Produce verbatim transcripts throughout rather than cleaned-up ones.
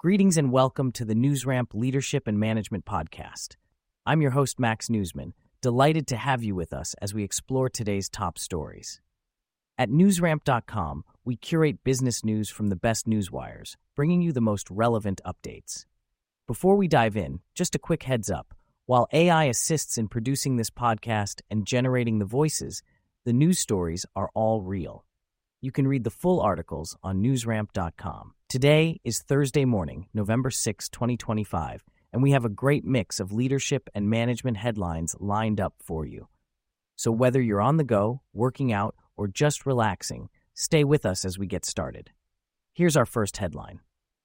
Greetings and welcome to the NewsRamp Leadership and Management Podcast. I'm your host, Max Newsman, delighted to have you with us as we explore today's top stories. At newsramp dot com, we curate business news from the best newswires, bringing you the most relevant updates. Before we dive in, just a quick heads up. While A I assists in producing this podcast and generating the voices, the news stories are all real. You can read the full articles on newsramp dot com. Today is Thursday morning, November sixth, twenty twenty-five, and we have a great mix of leadership and management headlines lined up for you. So whether you're on the go, working out, or just relaxing, stay with us as we get started. Here's our first headline.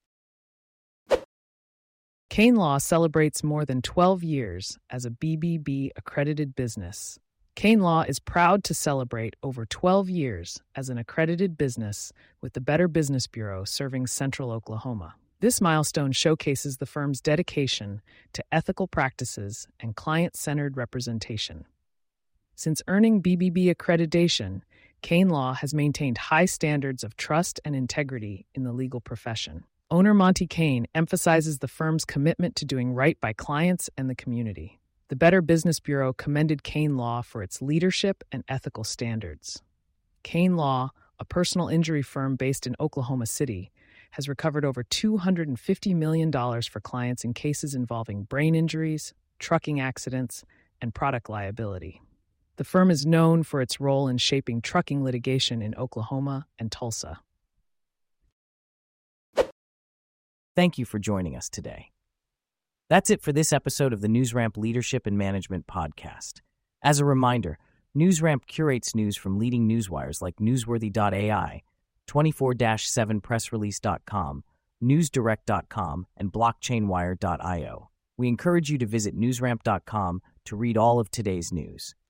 Kane Law celebrates more than twelve years as a B B B-accredited business. Kane Law is proud to celebrate over twelve years as an accredited business with the Better Business Bureau serving Central Oklahoma. This milestone showcases the firm's dedication to ethical practices and client-centered representation. Since earning B B B accreditation, Kane Law has maintained high standards of trust and integrity in the legal profession. Owner Monty Kane emphasizes the firm's commitment to doing right by clients and the community. The Better Business Bureau commended Kane Law for its leadership and ethical standards. Kane Law, a personal injury firm based in Oklahoma City, has recovered over two hundred fifty million dollars for clients in cases involving brain injuries, trucking accidents, and product liability. The firm is known for its role in shaping trucking litigation in Oklahoma and Tulsa. Thank you for joining us today. That's it for this episode of the NewsRamp Leadership and Management Podcast. As a reminder, NewsRamp curates news from leading newswires like newsworthy dot A I, twenty-four seven press release dot com, newsdirect dot com, and blockchain wire dot io. We encourage you to visit newsramp dot com to read all of today's news.